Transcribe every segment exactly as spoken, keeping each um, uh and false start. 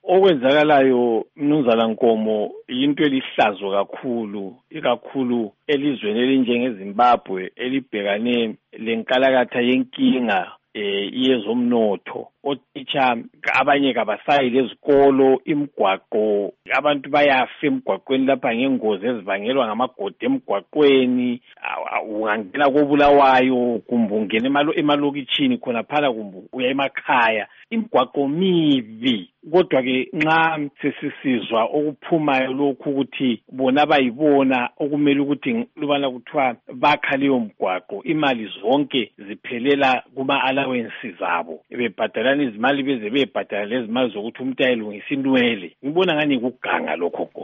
Okwenzakalayo mnumzana Nkomo into elihlazo kakhulu ikakhulu elizweni elinjengeZimbabwe elibhekane lenkalakatha yenkinga eh yezomnotho otitsha abanye kabasayi lezikolo imigwaqo abantu bayafa emgwaqweni lapha ngengozi ezibangelwa ngamagodi emgwaqweni ungangena koBulawayo kumbe ungena emalokitshini khona phala kumbe uya emakhaya imigwaqo mibi kodwa ke nxa sesisizwa okuphumayo lokhu ukuthi bona bayibona okumele ukuthi lubana kuthiwa bakha leyo mgwaqo imali zonke ziphelela kuma allowances zabo bebhadalana izimali beze bebhadala lezimali zokuthi umuntu ayelungisa inwele ngibona ngani kuganga lokho ko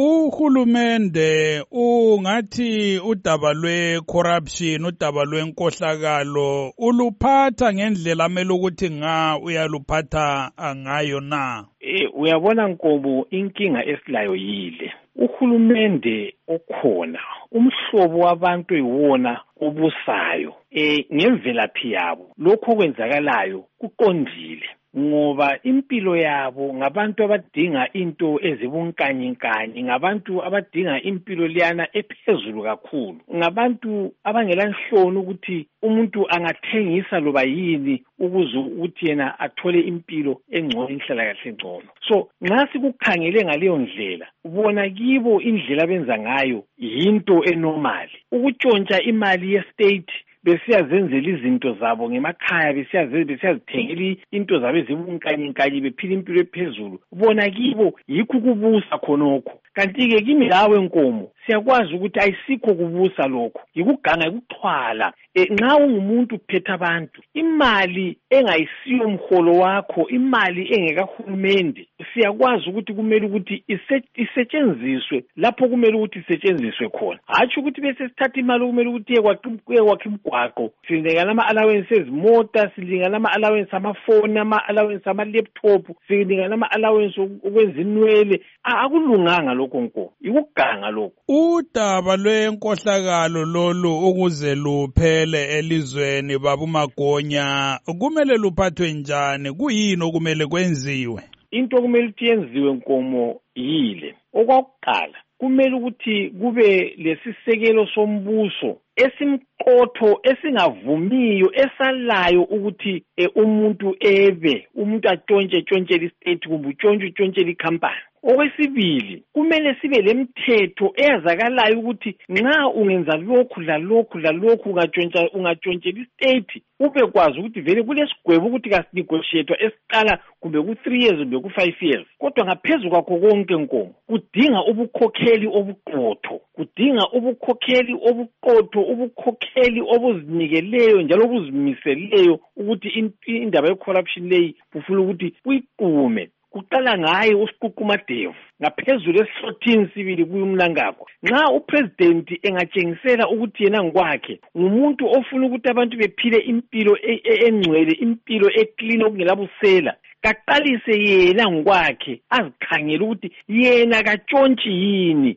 Uhulumende ungathi udaba lwe-corruption udaba lwenkohlakalo uluphatha ngendlela amele ukuthi nga uyaluphatha ngayo na eh uyabona Nkomo inkinga esilayo yile uhulumende okhona umhlobo wabantu eyiwona obusayo eh ngemvelaphi yabo lokho kwenzakalayo kuqondile ngoba impilo yabo ngabantu abadinga into ezibunkanyinkanye ngabantu abadinga impilo liyana ephezulu kakhulu ngabantu abangelanhloni ukuthi umuntu angathengisa loba yini ukuze ukuthi yena athole impilo engcono inhlala kahle engcono so nxa sikukhangele ngaleyo ndlela ubona kibo indlela benza ngayo yinto enormal ukutshontsha imali ye-state besiyazenzela izinto zabo ngemakhaya besiyazithengela into zabo ezibunkanyinkanye bephila impilo ephezulu bona kibo yikho kubusa khonokho kanti-ke kimi lawe Nkomo siyakwazi ukuthi ayisikho kubusa lokho yikuganga yikuxhwala e, nxa ungumuntu uphethe abantu imali engayisiyo mholo wakho imali engekahulumende siyakwazi ukuthi kumele ukuthi isetshenziswe lapho kumele ukuthi isetshenziswe khona hatsho ukuthi bese sithatha imali kumele ukuthi iye kwakha imigwaqo silingana ama-allowance ezimota silingana ama-allowance amafoni ama-allowance ama-laptop silingana ama-allowance okwenza inwele akulunganga lokho Nkomo yikuganga lokho udaba lwenkohlakalo lolu ukuze luphele elizweni babumagonya kumele luphathwe njani kuyini okumele kwenziwe into okumele ukuthi yenziwe Nkomo yile okwakuqala kumele ukuthi kube lesisekelo sombuso esimqotho esingavumiyo esalayo ukuthi e, umuntu ebe umuntu atshontshe tshontshele istate kumbe utshontshe tshontshele ikhampani okwesibili kumele sibe lemthetho eyazakalayo ukuthi nxa ungenza lokhu lalokhu lalokhu ungatshontsha ungatshontshela istate ube kwazi ukuthi vele kulesigwebo ukuthi kasinegotiate esiqala kumbe ku three years kumbe ku five years kodwa ngaphezulu kwakho konke Nkomo kudinga ubukhokheli obuqotho kudinga ubukhokheli obuqotho ubukhokheli obuzinikeleyo njalo obuzimiseleyo ukuthi indaba ye-corruption leyi kufuna ukuthi kuyiqume kuqala ngaye uSiququmadevu ngaphezulu esihlothini sibili kuyumnangakho nxa upresident engatshengisela ukuthi yena ngokwakhe ngumuntu ofuna ukuthi abantu bephile impilo engcwele impilo eclean okungelabusela kaqalise yena ngokwakhe azikhangela ukuthi yena katshontshi yini